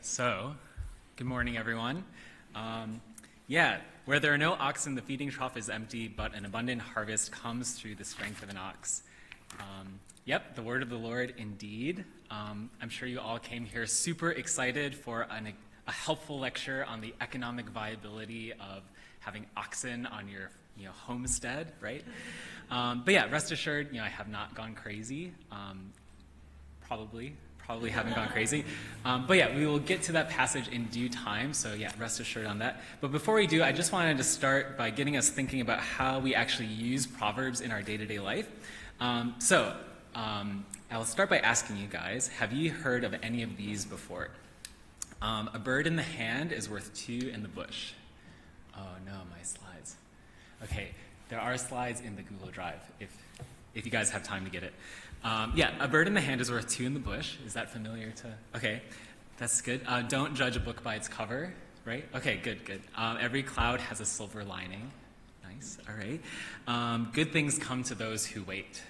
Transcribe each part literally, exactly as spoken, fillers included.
So, good morning, everyone. Um, yeah, where there are no oxen, the feeding trough is empty, but an abundant harvest comes through the strength of an ox. Um, yep, the word of the Lord indeed. Um, I'm sure you all came here super excited for an, a helpful lecture on the economic viability of having oxen on your you know, homestead, right? Um, but yeah, rest assured, you know, I have not gone crazy. Um, probably. Probably haven't gone crazy. Um, but yeah, we will get to that passage in due time, so yeah, rest assured on that. But before we do, I just wanted to start by getting us thinking about how we actually use Proverbs in our day-to-day life. Um, so um, I'll start by asking you guys, have you heard of any of these before? Um, a bird in the hand is worth two in the bush. Oh no, my slides. Okay, there are slides in the Google Drive, if, if you guys have time to get it. Um, yeah, a bird in the hand is worth two in the bush. Is that familiar to? Okay, that's good. Uh, don't judge a book by its cover, right? Okay, good, good. Um, every cloud has a silver lining. Nice, all right. Um, good things come to those who wait.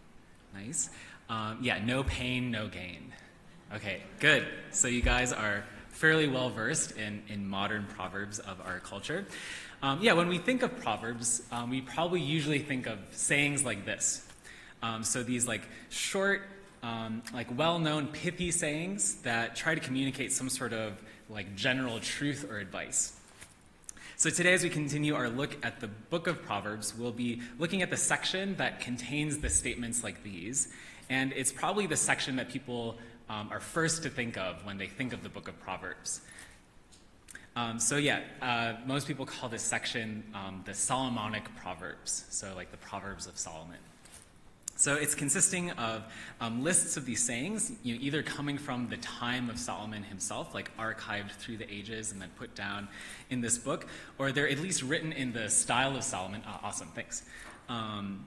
Nice. Um, yeah, no pain, no gain. Okay, good. So you guys are fairly well versed in, in modern proverbs of our culture. Um, yeah, when we think of proverbs, um, we probably usually think of sayings like this. Um, so these like short, um, like well-known pithy sayings that try to communicate some sort of like general truth or advice. So today, as we continue our look at the book of Proverbs, we'll be looking at the section that contains the statements like these. And it's probably the section that people um, are first to think of when they think of the book of Proverbs. Um, so yeah, uh, most people call this section um, the Solomonic Proverbs, so like the Proverbs of Solomon. So it's consisting of um, lists of these sayings, you know, either coming from the time of Solomon himself, like archived through the ages and then put down in this book, or they're at least written in the style of Solomon. Oh, awesome, thanks. Um,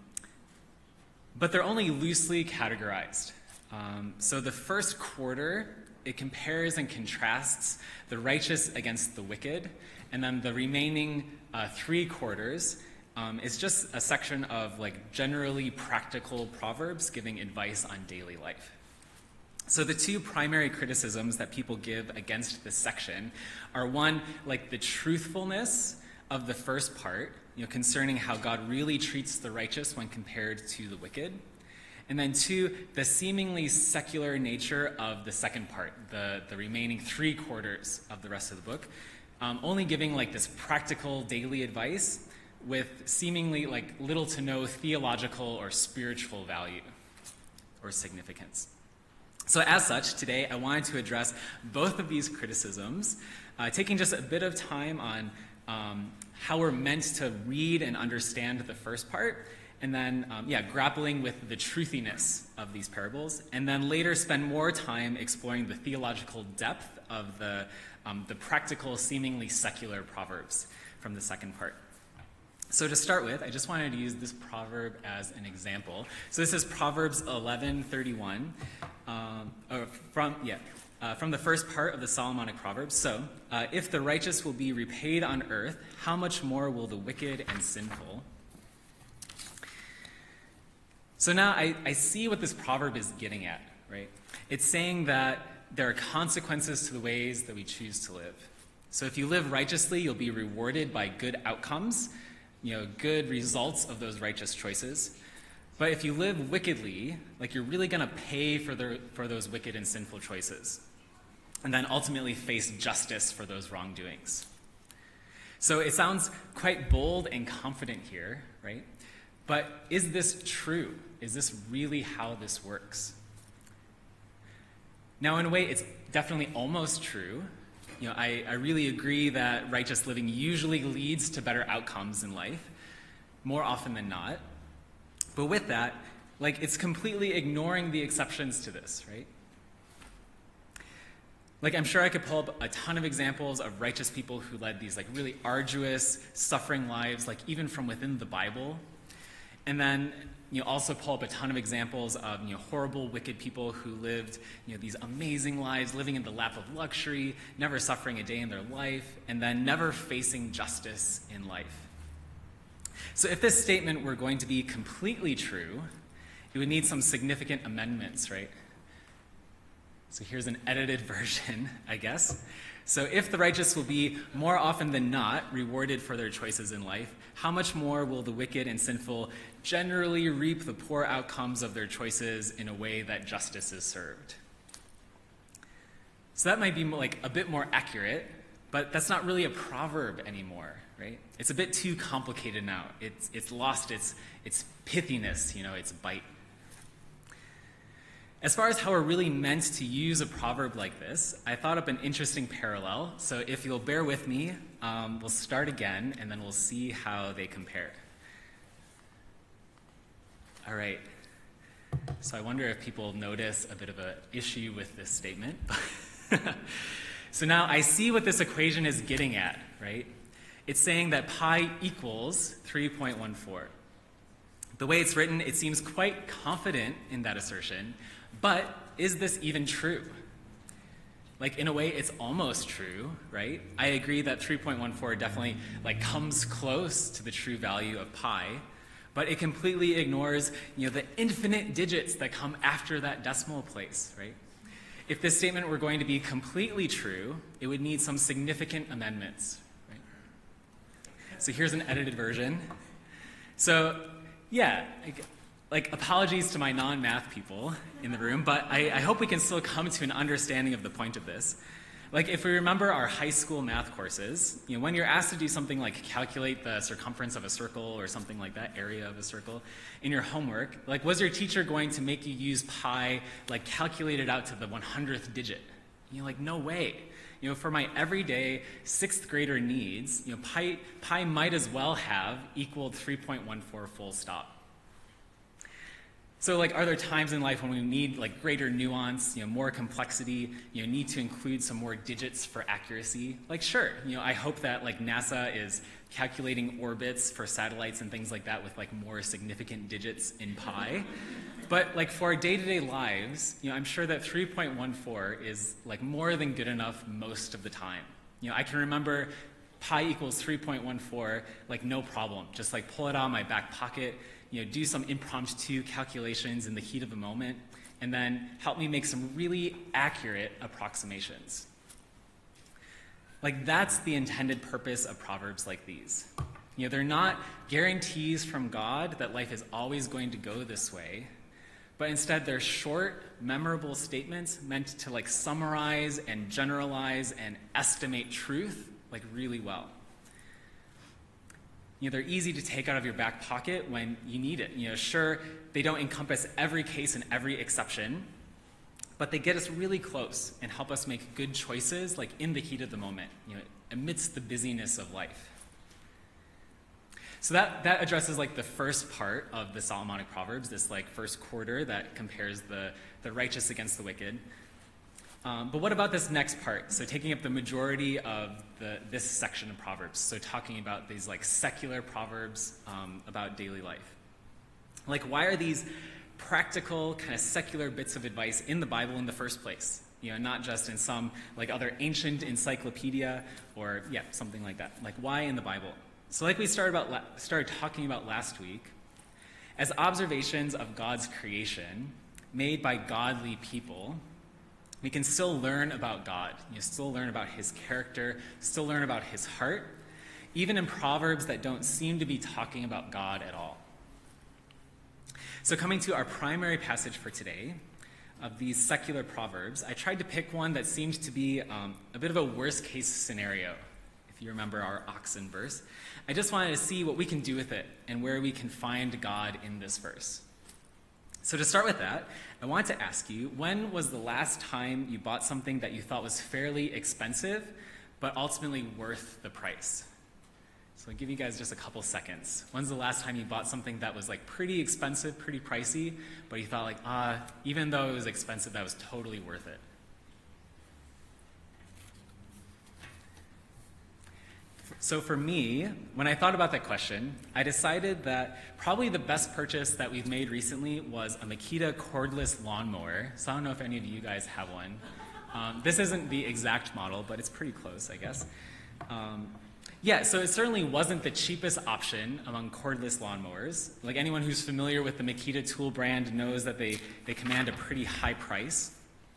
but they're only loosely categorized. Um, so the first quarter, it compares and contrasts the righteous against the wicked, and then the remaining uh, three quarters Um, it's just a section of like generally practical proverbs giving advice on daily life. So the two primary criticisms that people give against this section are one, like the truthfulness of the first part, you know, concerning how God really treats the righteous when compared to the wicked. And then two, the seemingly secular nature of the second part, the, the remaining three quarters of the rest of the book, um, only giving like this practical daily advice with seemingly like little to no theological or spiritual value or significance. So as such, today I wanted to address both of these criticisms, uh, taking just a bit of time on um, how we're meant to read and understand the first part, and then, um, yeah, grappling with the truthiness of these parables, and then later spend more time exploring the theological depth of the, um, the practical, seemingly secular proverbs from the second part. So to start with, I just wanted to use this proverb as an example. So this is Proverbs eleven thirty-one, um, or from yeah, uh, from the first part of the Solomonic Proverbs. So, uh, if the righteous will be repaid on earth, how much more will the wicked and sinful? So now I, I see what this proverb is getting at, right? It's saying that there are consequences to the ways that we choose to live. So if you live righteously, you'll be rewarded by good outcomes, you know, good results of those righteous choices. But if you live wickedly, like you're really going to pay for the, for those wicked and sinful choices, and then ultimately face justice for those wrongdoings. So it sounds quite bold and confident here, right? But is this true? Is this really how this works? Now, in a way, it's definitely almost true. You know, I, I really agree that righteous living usually leads to better outcomes in life, more often than not. But with that, like, it's completely ignoring the exceptions to this, right? Like, I'm sure I could pull up a ton of examples of righteous people who led these, like, really arduous, suffering lives, like, even from within the Bible. And then, you know, also pull up a ton of examples of, you know, horrible, wicked people who lived, you know, these amazing lives, living in the lap of luxury, never suffering a day in their life, and then never facing justice in life. So if this statement were going to be completely true, it would need some significant amendments, right? So here's an edited version, I guess. So if the righteous will be more often than not rewarded for their choices in life, how much more will the wicked and sinful generally reap the poor outcomes of their choices in a way that justice is served? So that might be like a bit more accurate, but that's not really a proverb anymore, right? It's a bit too complicated now. It's, it's lost its, its pithiness, you know, its bite. As far as how we're really meant to use a proverb like this, I thought up an interesting parallel. So if you'll bear with me, um, we'll start again, and then we'll see how they compare. All right. So I wonder if people notice a bit of an issue with this statement. So now I see what this equation is getting at, right? It's saying that pi equals three point one four. The way it's written, it seems quite confident in that assertion, but is this even true? Like, in a way, it's almost true, right? I agree that three point one four definitely like comes close to the true value of pi, but it completely ignores, you know, the infinite digits that come after that decimal place, right? If this statement were going to be completely true, it would need some significant amendments, right? So here's an edited version. So, yeah, like, like apologies to my non-math people in the room, but I, I hope we can still come to an understanding of the point of this. Like, if we remember our high school math courses, you know, when you're asked to do something like calculate the circumference of a circle or something like that, area of a circle, in your homework, like, was your teacher going to make you use pi, like, calculate it out to the one hundredth digit? You're like, no way. You know, for my everyday sixth grader needs, you know, pi, pi might as well have equaled three point one four full stop. So, like, are there times in life when we need, like, greater nuance, you know, more complexity, you know, need to include some more digits for accuracy? Like, sure, you know, I hope that, like, NASA is calculating orbits for satellites and things like that with, like, more significant digits in pi. But, like, for our day-to-day lives, you know, I'm sure that three point one four is, like, more than good enough most of the time. You know, I can remember pi equals three point one four, like, no problem. Just, like, pull it out of my back pocket, you know, do some impromptu calculations in the heat of the moment, and then help me make some really accurate approximations. Like, that's the intended purpose of proverbs like these. You know, they're not guarantees from God that life is always going to go this way, but instead they're short, memorable statements meant to, like, summarize and generalize and estimate truth, like, really well. You know, they're easy to take out of your back pocket when you need it. You know, sure, they don't encompass every case and every exception, but they get us really close and help us make good choices, like, in the heat of the moment, you know, amidst the busyness of life. So that, that addresses, like, the first part of the Solomonic Proverbs, this, like, first quarter that compares the, the righteous against the wicked. Um, but what about this next part? So taking up the majority of the, this section of Proverbs, so talking about these, like, secular proverbs um, about daily life. Like, why are these practical, kind of secular bits of advice in the Bible in the first place? You know, not just in some, like, other ancient encyclopedia or, yeah, something like that. Like, why in the Bible? So like we started, about la- started talking about last week, as observations of God's creation made by godly people, we can still learn about God, you know, still learn about his character, still learn about his heart, even in proverbs that don't seem to be talking about God at all. So coming to our primary passage for today, of these secular proverbs, I tried to pick one that seemed to be um, a bit of a worst-case scenario, if you remember our oxen verse. I just wanted to see what we can do with it and where we can find God in this verse. So to start with that, I want to ask you, when was the last time you bought something that you thought was fairly expensive, but ultimately worth the price? So I'll give you guys just a couple seconds. When's the last time you bought something that was, like, pretty expensive, pretty pricey, but you thought, like, ah, even though it was expensive, that was totally worth it? So for me, when I thought about that question, I decided that probably the best purchase that we've made recently was a Makita cordless lawnmower. So I don't know if any of you guys have one. Um, this isn't the exact model, but it's pretty close, I guess. Um, yeah, so it certainly wasn't the cheapest option among cordless lawnmowers. Like, anyone who's familiar with the Makita tool brand knows that they, they command a pretty high price.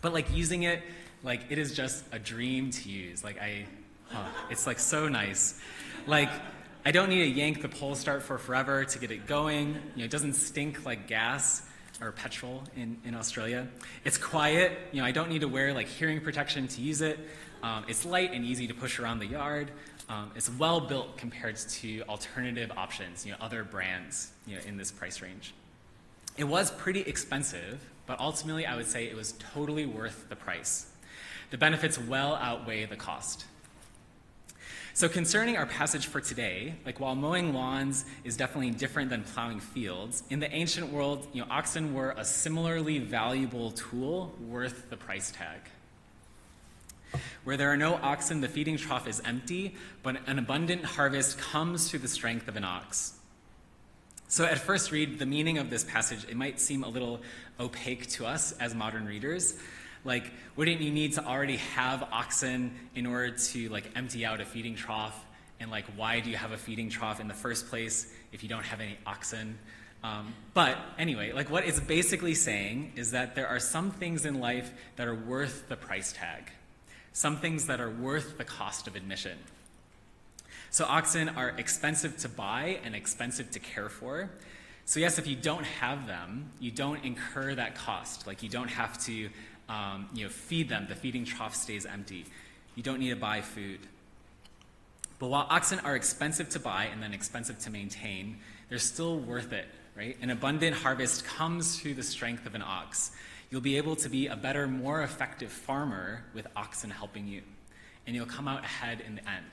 But like using it, like it is just a dream to use. Like I, huh, it's like so nice. Like I don't need to yank the pole start for forever to get it going. You know, it doesn't stink like gas or petrol in, in Australia. It's quiet. You know, I don't need to wear like hearing protection to use it. Um, it's light and easy to push around the yard. Um, it's well built compared to alternative options, you know, other brands, you know, in this price range. It was pretty expensive, but ultimately I would say it was totally worth the price. The benefits well outweigh the cost. So concerning our passage for today, like while mowing lawns is definitely different than plowing fields, in the ancient world, you know, oxen were a similarly valuable tool worth the price tag. Where there are no oxen, the feeding trough is empty, but an abundant harvest comes through the strength of an ox. So at first read, the meaning of this passage, it might seem a little opaque to us as modern readers. Like, wouldn't you need to already have oxen in order to like empty out a feeding trough? And like, why do you have a feeding trough in the first place if you don't have any oxen? Um, but anyway, like what it's basically saying is that there are some things in life that are worth the price tag. Some things that are worth the cost of admission. So oxen are expensive to buy and expensive to care for. So yes, if you don't have them, you don't incur that cost. Like you don't have to um, you know, feed them. The feeding trough stays empty. You don't need to buy food. But while oxen are expensive to buy and then expensive to maintain, they're still worth it, right? An abundant harvest comes through the strength of an ox. You'll be able to be a better, more effective farmer with oxen helping you, and you'll come out ahead in the end.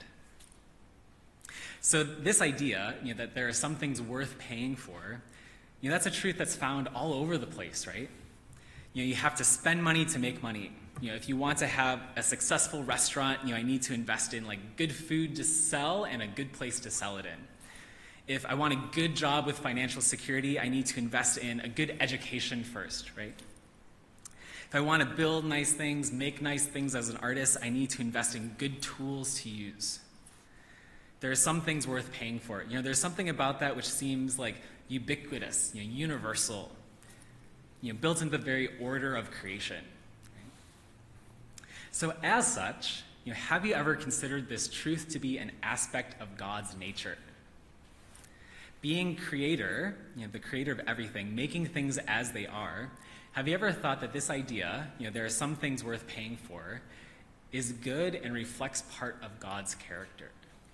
So this idea, you know, that there are some things worth paying for, you know, that's a truth that's found all over the place, right? You know, you have to spend money to make money. You know, if you want to have a successful restaurant, you know, I need to invest in like good food to sell and a good place to sell it in. If I want a good job with financial security, I need to invest in a good education first, right? If I want to build nice things, make nice things as an artist, I need to invest in good tools to use. There are some things worth paying for. You know, there's something about that which seems like ubiquitous, you know, universal, you know, built into the very order of creation. Right? So as such, you know, have you ever considered this truth to be an aspect of God's nature? Being creator, you know, the creator of everything, making things as they are, have you ever thought that this idea, you know, there are some things worth paying for, is good and reflects part of God's character?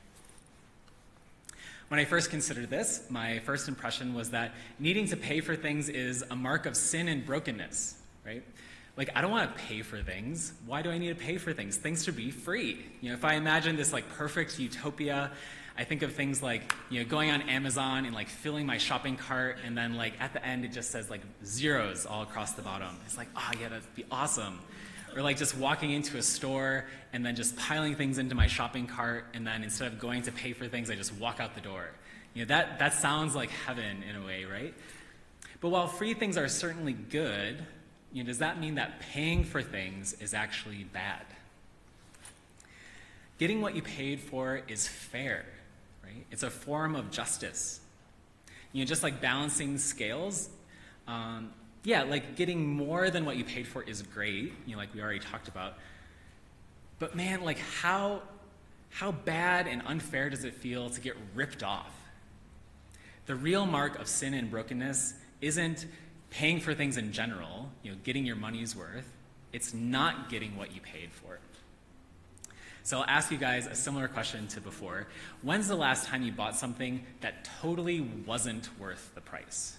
When I first considered this, my first impression was that needing to pay for things is a mark of sin and brokenness, right? Like, I don't want to pay for things. Why do I need to pay for things? Things should be free. You know, if I imagine this like perfect utopia, I think of things like, you know, going on Amazon and like filling my shopping cart, and then like at the end it just says like zeros all across the bottom. It's like, oh yeah, that'd be awesome. Or like just walking into a store and then just piling things into my shopping cart, and then instead of going to pay for things, I just walk out the door. You know, that, that sounds like heaven in a way, right? But while free things are certainly good, you know, does that mean that paying for things is actually bad? Getting what you paid for is fair, right? It's a form of justice. You know, just like balancing scales, um, yeah, like getting more than what you paid for is great, you know, like we already talked about. But man, like how, how bad and unfair does it feel to get ripped off? The real mark of sin and brokenness isn't paying for things in general, you know, getting your money's worth. It's not getting what you paid for. So I'll ask you guys a similar question to before. When's the last time you bought something that totally wasn't worth the price?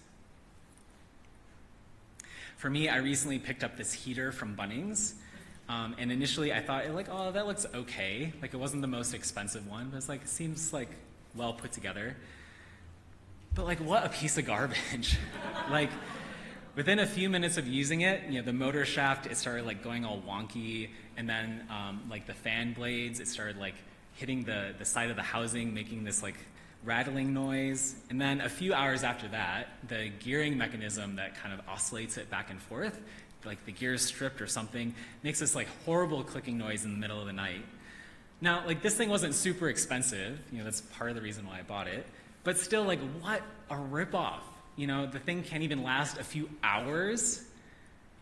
For me, I recently picked up this heater from Bunnings, um, and initially I thought, like, oh, that looks okay. Like, it wasn't the most expensive one, but it's like, it seems like well put together. But like, what a piece of garbage. Like, within a few minutes of using it, you know, the motor shaft, it started like going all wonky, and then um, like the fan blades, it started like hitting the, the side of the housing, making this like rattling noise. And then a few hours after that, the gearing mechanism that kind of oscillates it back and forth, like the gears stripped or something, makes this like horrible clicking noise in the middle of the night. Now, like this thing wasn't super expensive, you know, that's part of the reason why I bought it, but still like what a ripoff. You know, the thing can't even last a few hours.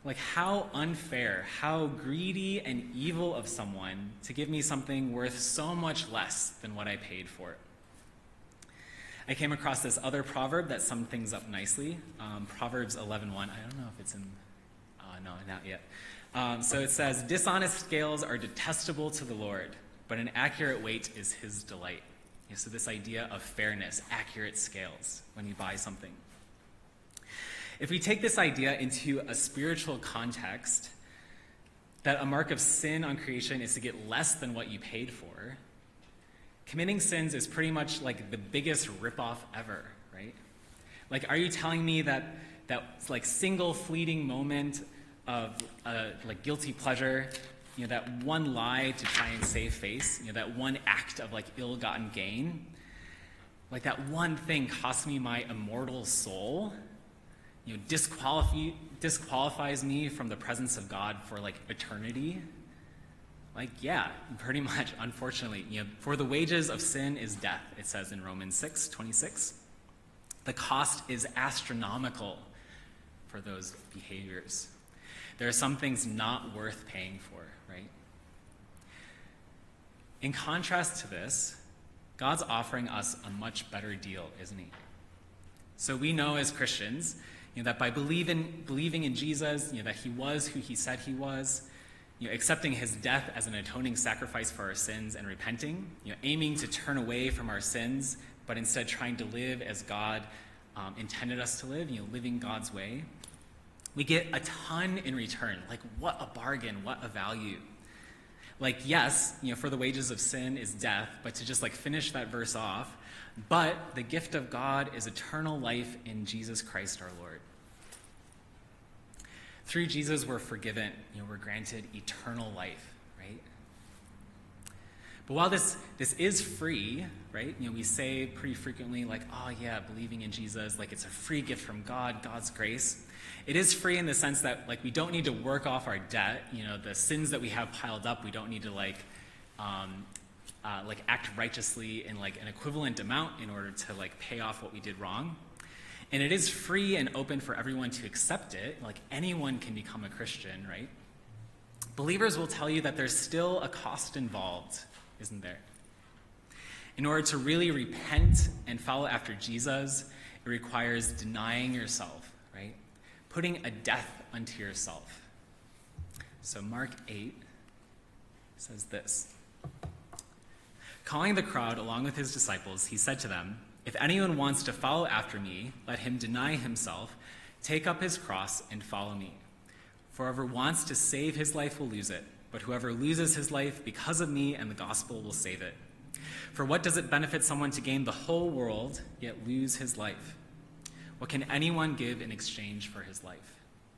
Like, how unfair, how greedy and evil of someone to give me something worth so much less than what I paid for it. I came across this other proverb that summed things up nicely, um, Proverbs eleven one. I don't know if it's in, uh, no, not yet. Um, so it says, dishonest scales are detestable to the Lord, but an accurate weight is his delight. You know, so this idea of fairness, accurate scales when you buy something. If we take this idea into a spiritual context, that a mark of sin on creation is to get less than what you paid for, committing sins is pretty much like the biggest ripoff ever, right? Like, are you telling me that that like single fleeting moment of uh, like guilty pleasure, you know, that one lie to try and save face, you know, that one act of like ill-gotten gain, like that one thing cost me my immortal soul, you know, disqualify, disqualifies me from the presence of God for like eternity? Like, yeah, pretty much, unfortunately. You know, for the wages of sin is death, it says in Romans six twenty-six. The cost is astronomical for those behaviors. There are some things not worth paying for, right? In contrast to this, God's offering us a much better deal, isn't he? So we know as Christians, you know, that by believing, believing in Jesus, you know, that he was who he said he was, you know, accepting his death as an atoning sacrifice for our sins and repenting, you know, aiming to turn away from our sins, but instead trying to live as God um, intended us to live, you know, living God's way, we get a ton in return. Like, what a bargain, what a value. Like, yes, you know, for the wages of sin is death, but to just like finish that verse off, but the gift of God is eternal life in Jesus Christ our Lord. Through Jesus, we're forgiven. You know, we're granted eternal life, right? But while this, this is free, right? You know, we say pretty frequently, like, oh yeah, believing in Jesus, like it's a free gift from God, God's grace. It is free in the sense that, like, we don't need to work off our debt. You know, the sins that we have piled up, we don't need to, like, um, uh, like act righteously in, like, an equivalent amount in order to, like, pay off what we did wrong. And it is free and open for everyone to accept it. Like, anyone can become a Christian, right? Believers will tell you that there's still a cost involved, isn't there? In order to really repent and follow after Jesus, it requires denying yourself, right? Putting a death unto yourself. So Mark eight says this. Calling the crowd along with his disciples, he said to them, if anyone wants to follow after me, let him deny himself, take up his cross, and follow me. For whoever wants to save his life will lose it, but whoever loses his life because of me and the gospel will save it. For what does it benefit someone to gain the whole world, yet lose his life? What can anyone give in exchange for his life?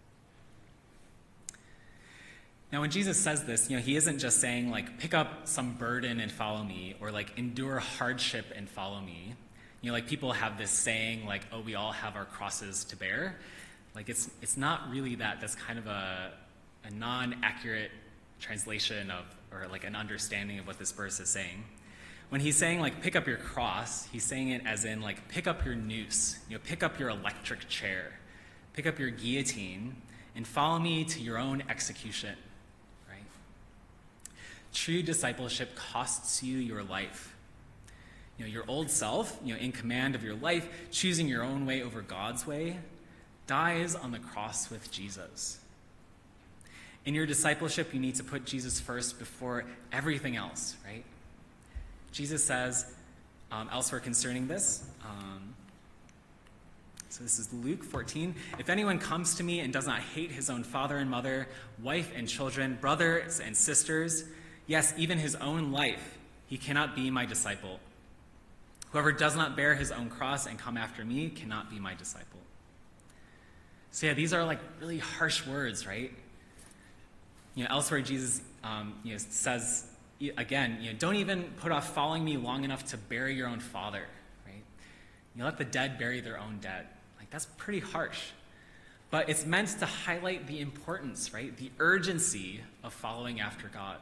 Now, when Jesus says this, you know, he isn't just saying, like, pick up some burden and follow me, or, like, endure hardship and follow me. You know, like, people have this saying, like, oh, we all have our crosses to bear. Like, it's it's not really that. That's kind of a, a non-accurate translation of, or, like, an understanding of what this verse is saying. When he's saying, like, pick up your cross, he's saying it as in, like, pick up your noose, you know, pick up your electric chair, pick up your guillotine, and follow me to your own execution, right? True discipleship costs you your life. You know, your old self, you know, in command of your life, choosing your own way over God's way, dies on the cross with Jesus. In your discipleship, you need to put Jesus first before everything else, right? Jesus says um, elsewhere concerning this, um, so this is Luke fourteen, if anyone comes to me and does not hate his own father and mother, wife and children, brothers and sisters, yes, even his own life, he cannot be my disciple. Whoever does not bear his own cross and come after me cannot be my disciple. So yeah, these are like really harsh words, right? You know, elsewhere Jesus um, you know, says, again, you know, don't even put off following me long enough to bury your own father, right? You let the dead bury their own dead. Like, that's pretty harsh. But it's meant to highlight the importance, right? The urgency of following after God.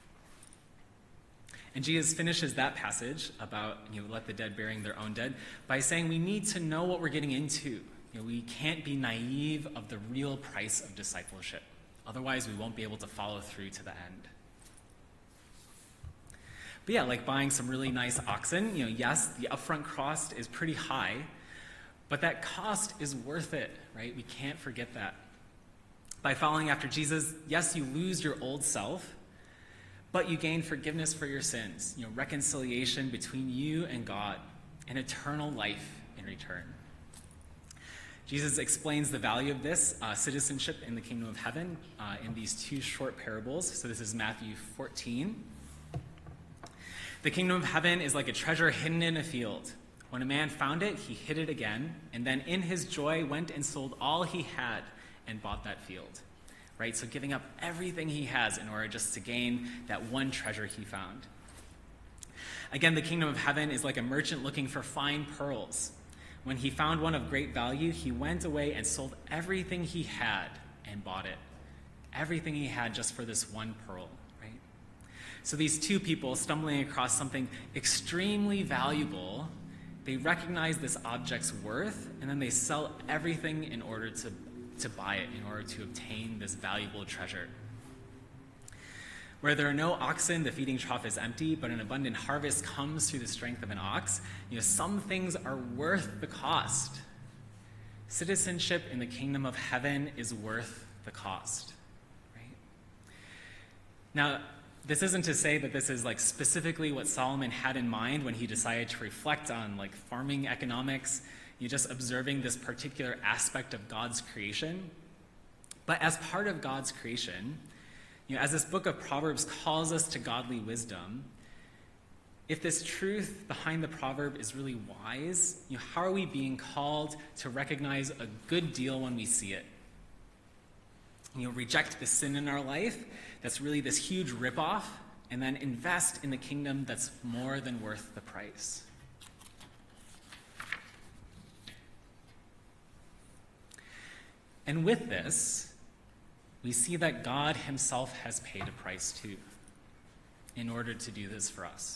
And Jesus finishes that passage about, you know, let the dead burying their own dead by saying we need to know what we're getting into You know, we can't be naive of the real price of discipleship. Otherwise, we won't be able to follow through to the end. But yeah, like buying some really nice oxen, you know, yes, the upfront cost is pretty high, but that cost is worth it, right? We can't forget that. By following after Jesus, yes, you lose your old self, but you gain forgiveness for your sins, you know, reconciliation between you and God, and eternal life in return. Jesus explains the value of this uh, citizenship in the kingdom of heaven uh, in these two short parables. So this is Matthew fourteen. The kingdom of heaven is like a treasure hidden in a field. When a man found it, he hid it again, and then in his joy went and sold all he had and bought that field. Right? So giving up everything he has in order just to gain that one treasure he found. Again, the kingdom of heaven is like a merchant looking for fine pearls. When he found one of great value, he went away and sold everything he had and bought it. Everything he had just for this one pearl, right? So these two people stumbling across something extremely valuable, they recognize this object's worth, and then they sell everything in order to, to buy it, in order to obtain this valuable treasure. Where there are no oxen, the feeding trough is empty, but an abundant harvest comes through the strength of an ox. You know, some things are worth the cost. Citizenship in the kingdom of heaven is worth the cost, right? Now, this isn't to say that this is like specifically what Solomon had in mind when he decided to reflect on like farming economics, you know, just observing this particular aspect of God's creation. But as part of God's creation, you know, as this book of Proverbs calls us to godly wisdom, if this truth behind the proverb is really wise, you know, how are we being called to recognize a good deal when we see it? You know, reject the sin in our life that's really this huge ripoff, and then invest in the kingdom that's more than worth the price. And with this, we see that God himself has paid a price too in order to do this for us.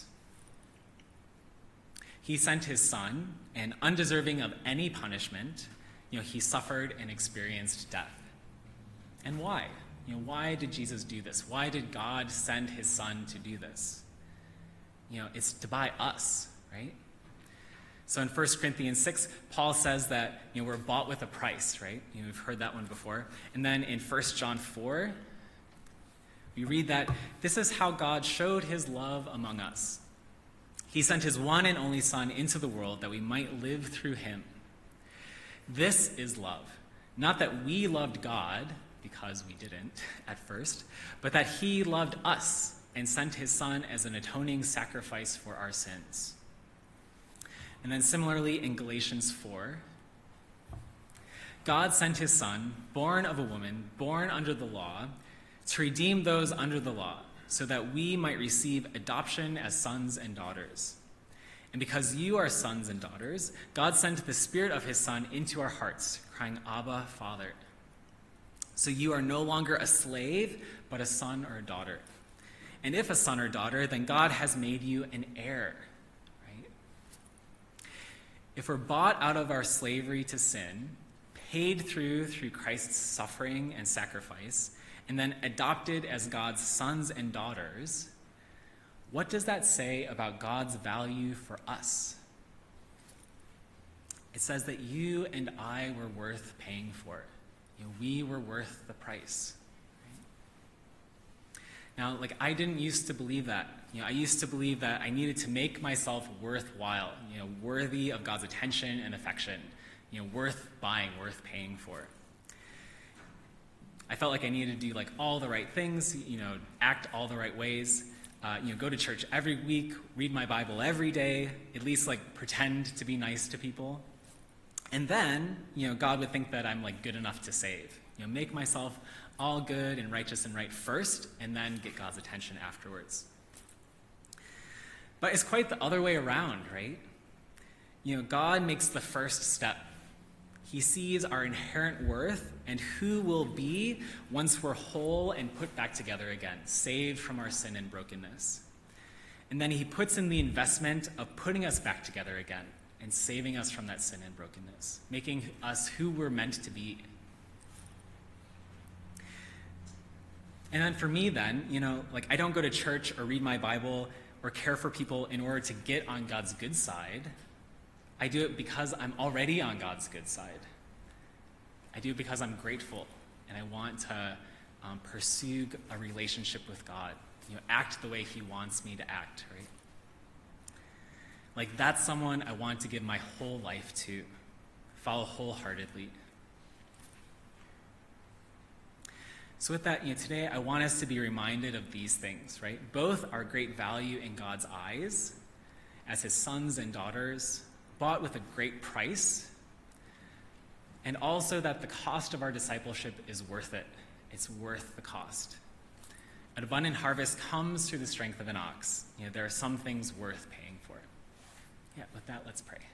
He sent his son, and undeserving of any punishment, you know, he suffered and experienced death. And why? You know, why did Jesus do this? Why did God send his son to do this? You know, it's to buy us, right? So in First Corinthians six, Paul says that, you know, we're bought with a price, right? You know, we've heard that one before. And then in First John four, we read that this is how God showed his love among us. He sent his one and only Son into the world that we might live through him. This is love. Not that we loved God, because we didn't at first, but that he loved us and sent his Son as an atoning sacrifice for our sins. And then similarly in Galatians four, God sent his Son, born of a woman, born under the law, to redeem those under the law, so that we might receive adoption as sons and daughters. And because you are sons and daughters, God sent the Spirit of his Son into our hearts, crying, Abba, Father. So you are no longer a slave, but a son or a daughter. And if a son or daughter, then God has made you an heir. If we're bought out of our slavery to sin, paid through through Christ's suffering and sacrifice, and then adopted as God's sons and daughters, what does that say about God's value for us? It says that you and I were worth paying for. You know, we were worth the price. Now, like, I didn't used to believe that. You know, I used to believe that I needed to make myself worthwhile, you know, worthy of God's attention and affection, you know, worth buying, worth paying for. I felt like I needed to do, like, all the right things, you know, act all the right ways, uh, you know, go to church every week, read my Bible every day, at least, like, pretend to be nice to people. And then, you know, God would think that I'm, like, good enough to save. You know, make myself all good and righteous and right first, and then get God's attention afterwards. But it's quite the other way around, right? You know, God makes the first step. He sees our inherent worth and who we'll be once we're whole and put back together again, saved from our sin and brokenness. And then he puts in the investment of putting us back together again, and saving us from that sin and brokenness, making us who we're meant to be. And then for me then, you know, like I don't go to church or read my Bible or care for people in order to get on God's good side. I do it because I'm already on God's good side. I do it because I'm grateful and I want to um, pursue a relationship with God, you know, act the way he wants me to act, right? Like that's someone I want to give my whole life to, follow wholeheartedly. So with that, you know, today I want us to be reminded of these things, right? Both are great value in God's eyes as his sons and daughters, bought with a great price, and also that the cost of our discipleship is worth it. It's worth the cost. An abundant harvest comes through the strength of an ox. You know, there are some things worth paying for. Yeah, with that, let's pray.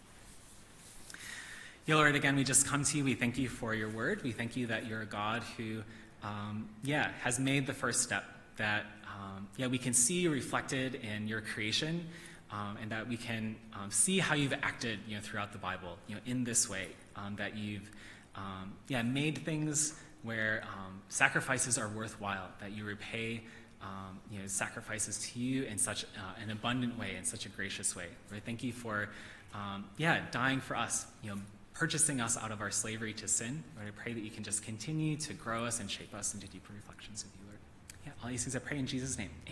Yeah, Lord, again, we just come to you. We thank you for your word. We thank you that you're a God who, um, yeah, has made the first step, that, um, yeah, we can see you reflected in your creation, um, and that we can um, see how you've acted, you know, throughout the Bible, you know, in this way, um, that you've, um, yeah, made things where um, sacrifices are worthwhile, that you repay um, you know, sacrifices to you in such uh, an abundant way, in such a gracious way. Lord, thank you for, um, yeah, dying for us, you know, purchasing us out of our slavery to sin. Lord, I pray that you can just continue to grow us and shape us into deeper reflections of you, Lord. Yeah, all these things I pray in Jesus' name.